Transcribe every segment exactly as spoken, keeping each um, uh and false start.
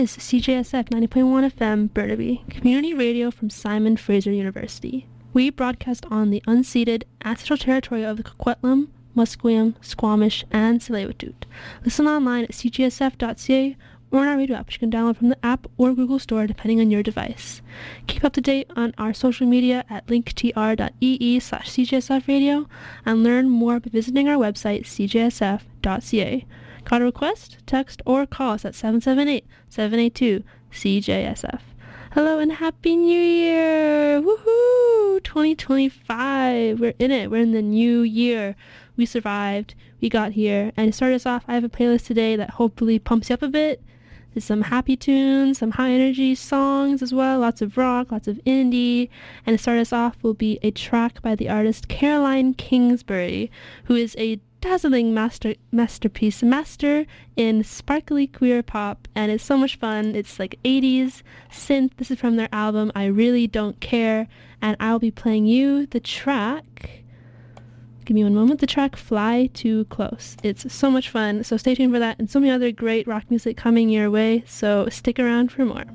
Is C J S F ninety point one F M Burnaby, community radio from Simon Fraser University. We broadcast on the unceded ancestral territory of the Coquitlam, Musqueam, Squamish, and Tsleil-Waututh. Listen online at c g s f dot c a or on our radio app, which you can download from the app or Google Store depending on your device. Keep up to date on our social media at linktr dot e e slash c j s f radio and learn more by visiting our website c j s f dot c a. Got a request? Text or call us at seven seven eight, seven eight two, C J S F. Hello and Happy New Year! Woohoo! twenty twenty-five! We're in it. We're in the new year. We survived. We got here. And to start us off, I have a playlist today that hopefully pumps you up a bit. There's some happy tunes, some high energy songs as well, lots of rock, lots of indie. And to start us off will be a track by the artist Caroline Kingsbury, who is a dazzling master masterpiece, master in sparkly queer pop, and it's so much fun. It's like eighties synth. This is from their album I Really Don't Care, and I'll be playing you the track. Give me one moment. The track Fly Too Close. It's so much fun, so stay tuned for that and so many other great rock music coming your way, so stick around for more.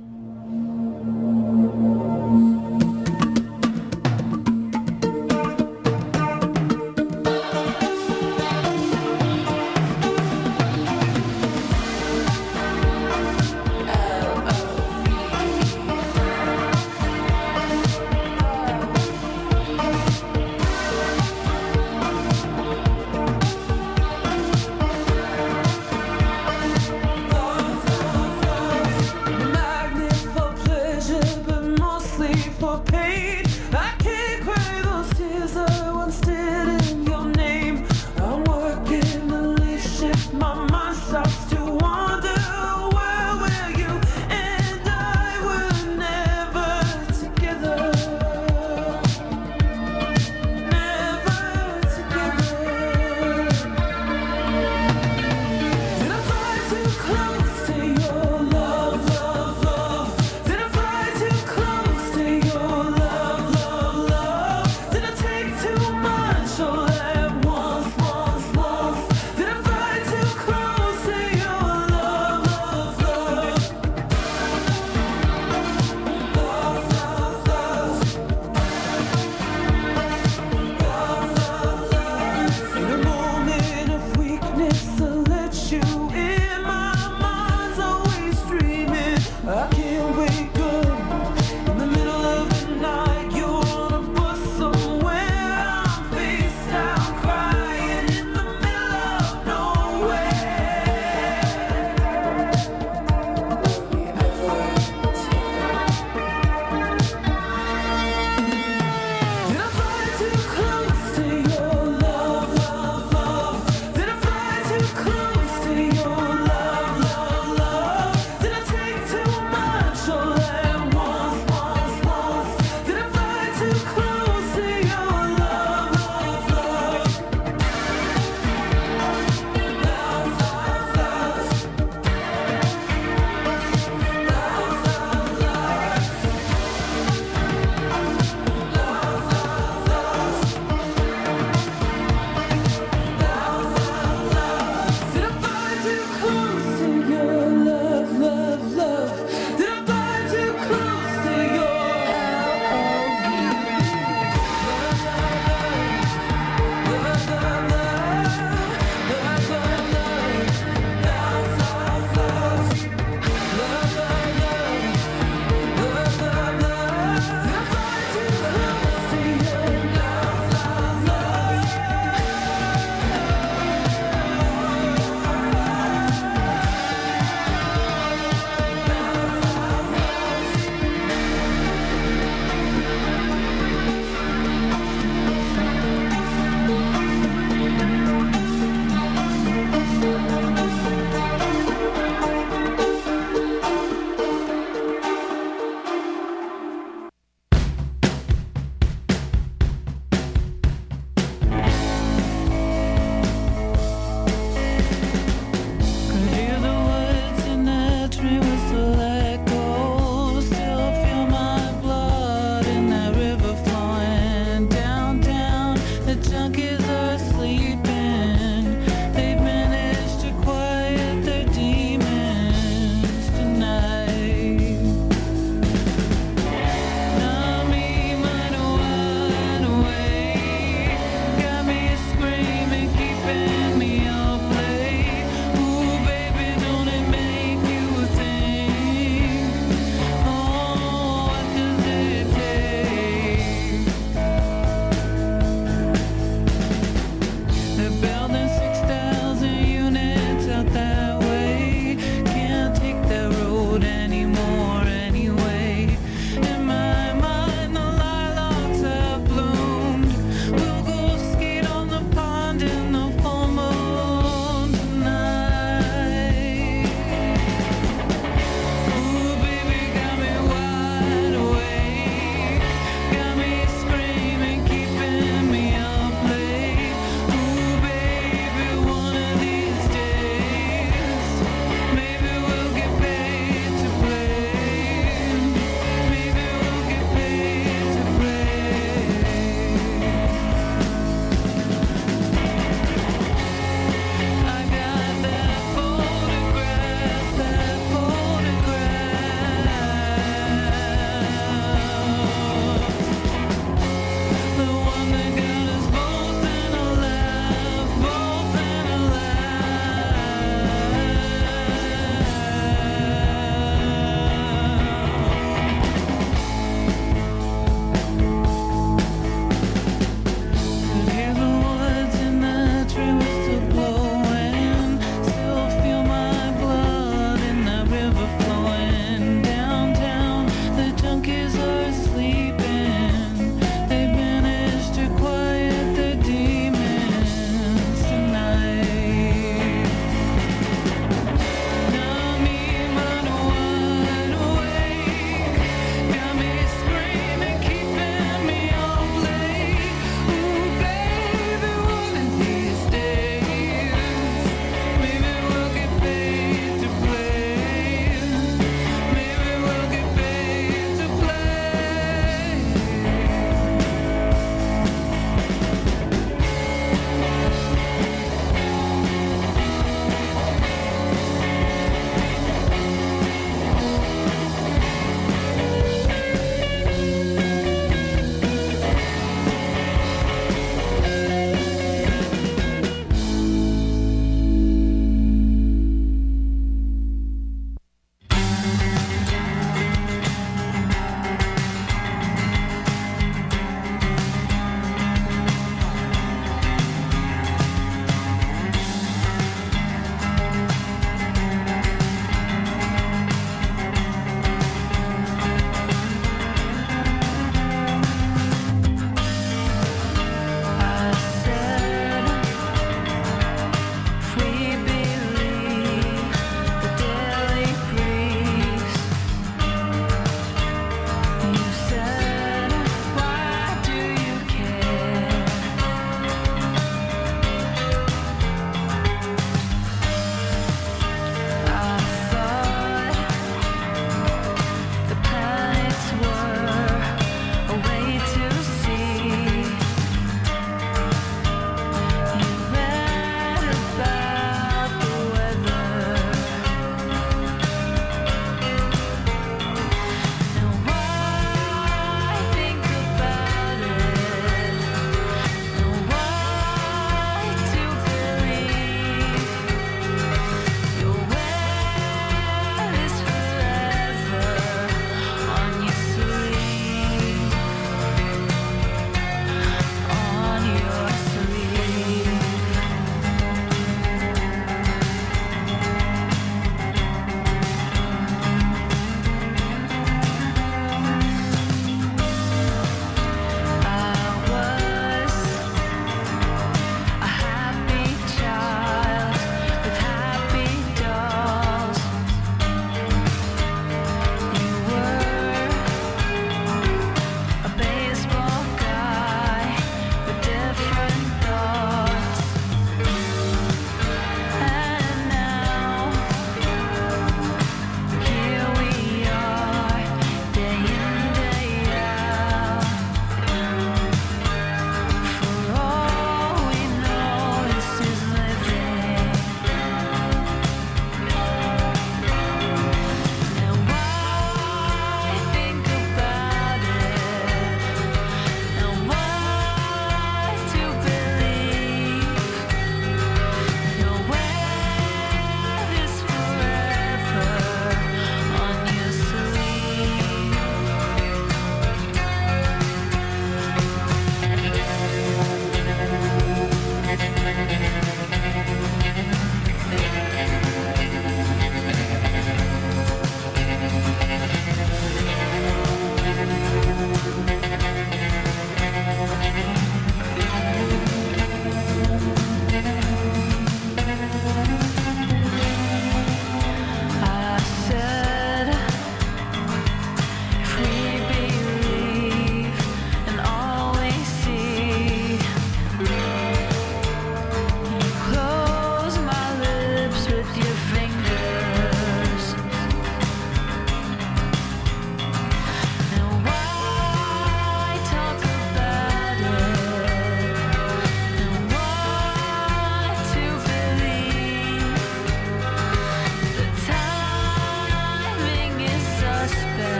Magnet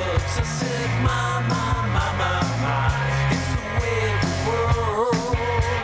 looks. I said, my, my, my, my, my, it's the way of the world.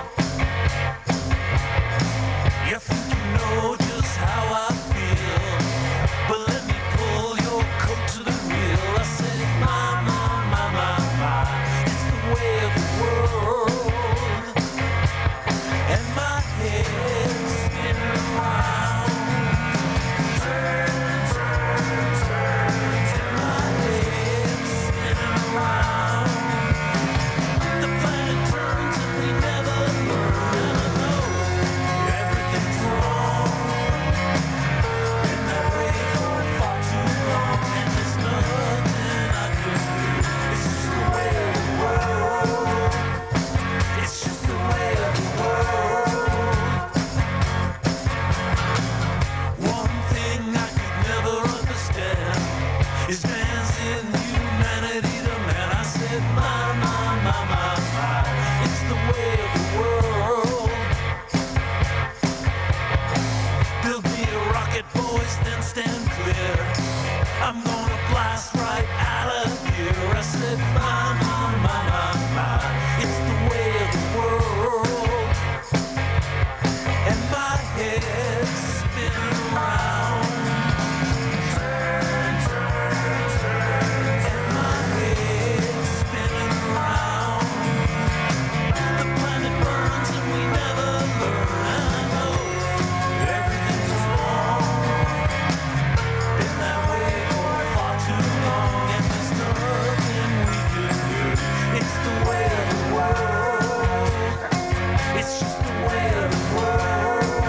You think you know just how I feel, but let me pull your coat to the real. I said, my, my, my, my, my, it's the way of the world. And my head's spinning around. Turn, turn, turn, and my head's spinning around. The planet turns and we never learn. And I know everything's wrong. Been that way for far too long, and there's nothing I can do. It's just the way of the world. It's just the way of the world. One thing I could never understand is man's inhumanity to man. I said, my, my, my, my, my, it's the way of the world. Build me a rocket, boys, then stand clear. I'm gonna blast right out of here. I said, my, my, my, my, my, it's the way of the world. And my head's spinning around. Turn, turn, turn, and my head's spinning around. The planet burns and we never learn. And I know everything's wrong. Been that way for far too long, and there's nothing we can do. It's the way of the world. It's just the way of the world.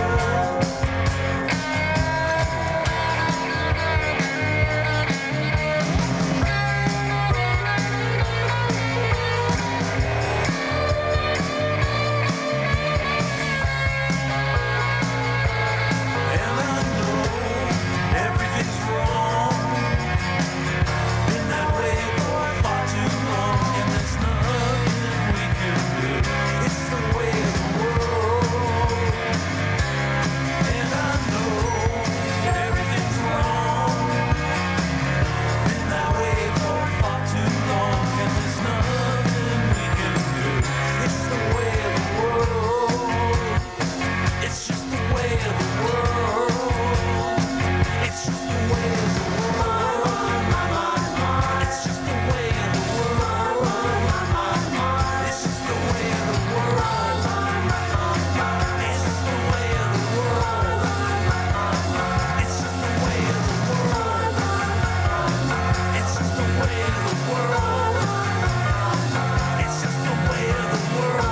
And I know everything's wrong. Been that way for far too long, and there's nothing we can do. It's the way of the world. And I know everything's wrong. Been that way for far too long, and there's nothing we can do. It's the way of the world. It's just the way of the world. It's just the way of the world. It's just the way of the world. It's just the way of the world. It's just the way of the world. It's just the way of the world. It's just the way of the world. It's just the way of the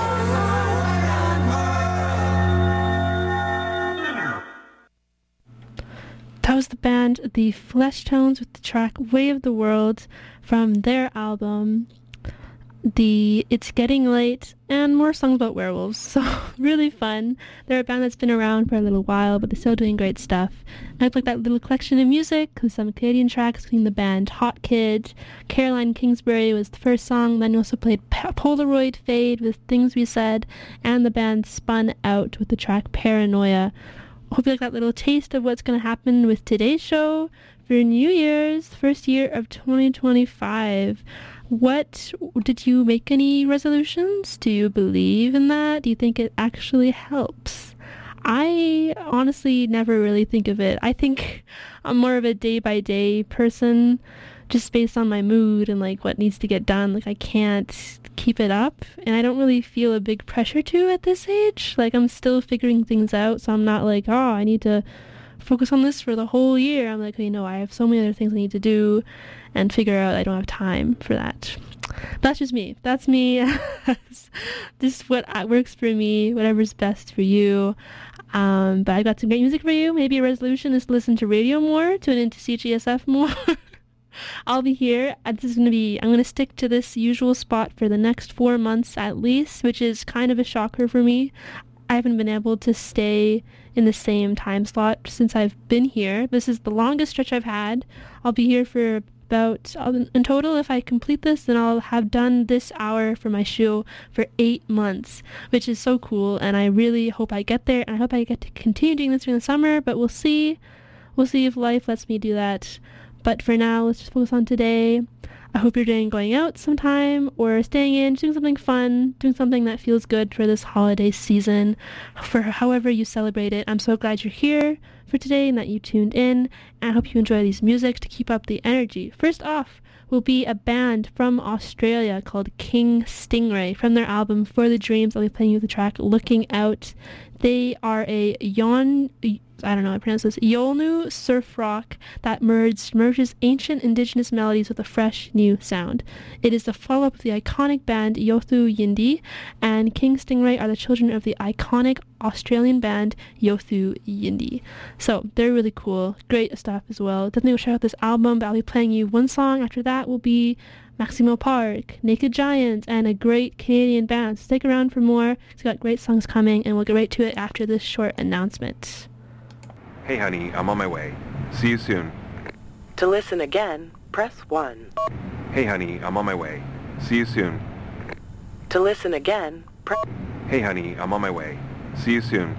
world. That was the band The Fleshtones with the track Way of the World from their album The It's Getting Late, and more songs about werewolves. So really fun. They're a band that's been around for a little while, but they're still doing great stuff. And I like that little collection of music with some Canadian tracks, including the band Hot Kid. Caroline Kingsbury was the first song. Then you also played Pa- Polaroid Fade with Things We Said, and the band Spun Out with the track Paranoia. Hope you like that little taste of what's going to happen with today's show for New Year's, first year of twenty twenty-five. What, did you make any resolutions? Do you believe in that? Do you think it actually helps? I honestly never really think of it. I think I'm more of a day-by-day person, just based on my mood and like what needs to get done. Like I can't keep it up, and I don't really feel a big pressure to at this age. Like I'm still figuring things out, so I'm not like, oh, I need to focus on this for the whole year. I'm like, you know, I have so many other things I need to do and figure out. I don't have time for that. But that's just me. That's me. This is what works for me, whatever's best for you. Um, but I got some great music for you. Maybe a resolution is to listen to radio more, tune into C G S F more. I'll be here. This is going to be, I'm going to stick to this usual spot for the next four months at least, which is kind of a shocker for me. I haven't been able to stay in the same time slot since I've been here. This is the longest stretch I've had. I'll be here for about, in total, if I complete this, then I'll have done this hour for my show for eight months, which is so cool, and I really hope I get there, and I hope I get to continue doing this during the summer, but we'll see. We'll see if life lets me do that. But for now, let's just focus on today. I hope you're doing going out sometime or staying in, doing something fun, doing something that feels good for this holiday season, for however you celebrate it. I'm so glad you're here for today and that you tuned in, and I hope you enjoy these music to keep up the energy. First off will be a band from Australia called King Stingray. From their album For the Dreams, I'll be playing you the track Looking Out. They are a yon... I don't know how to pronounce this, Yolnu surf rock that merged, merges ancient indigenous melodies with a fresh new sound. It is the follow-up of the iconic band Yothu Yindi, and King Stingray are the children of the iconic Australian band Yothu Yindi. So they're really cool, great stuff as well. Definitely go check out this album, but I'll be playing you one song. After that will be Maximo Park, Naked Giant, and a great Canadian band. So stick around for more. It's got great songs coming, and we'll get right to it after this short announcement. Hey honey, I'm on my way. See you soon. To listen again, press one. Hey honey, I'm on my way. See you soon. To listen again, press... Hey honey, I'm on my way. See you soon.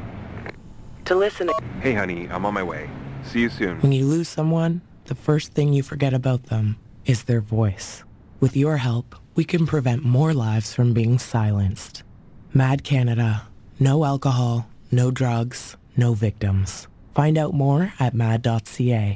To listen... Hey honey, I'm on my way. See you soon. When you lose someone, the first thing you forget about them is their voice. With your help, we can prevent more lives from being silenced. Mad Canada. No alcohol, no drugs, no victims. Find out more at mad dot c a.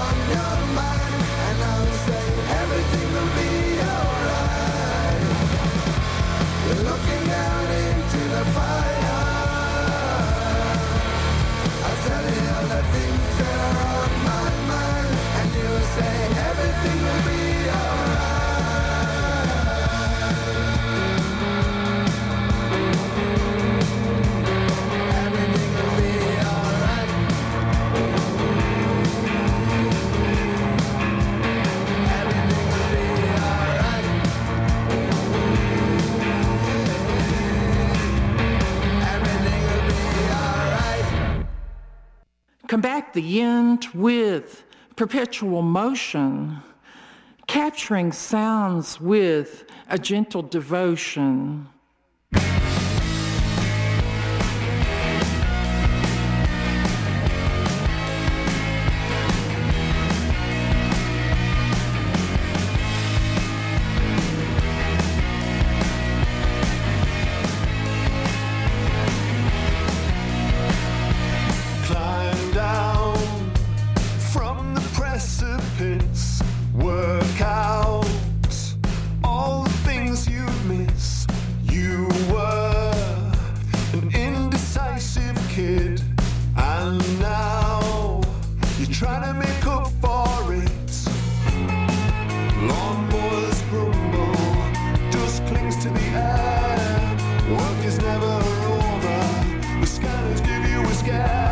Everything will be alright. Come back the end with perpetual motion, capturing sounds with a gentle devotion. Climb down from the precipice, work out all the things you miss. You were an indecisive kid, and now you're trying to make up for it. Lawnmowers grumble, dust clings to the air. Work is never over, the scanners give you a scare.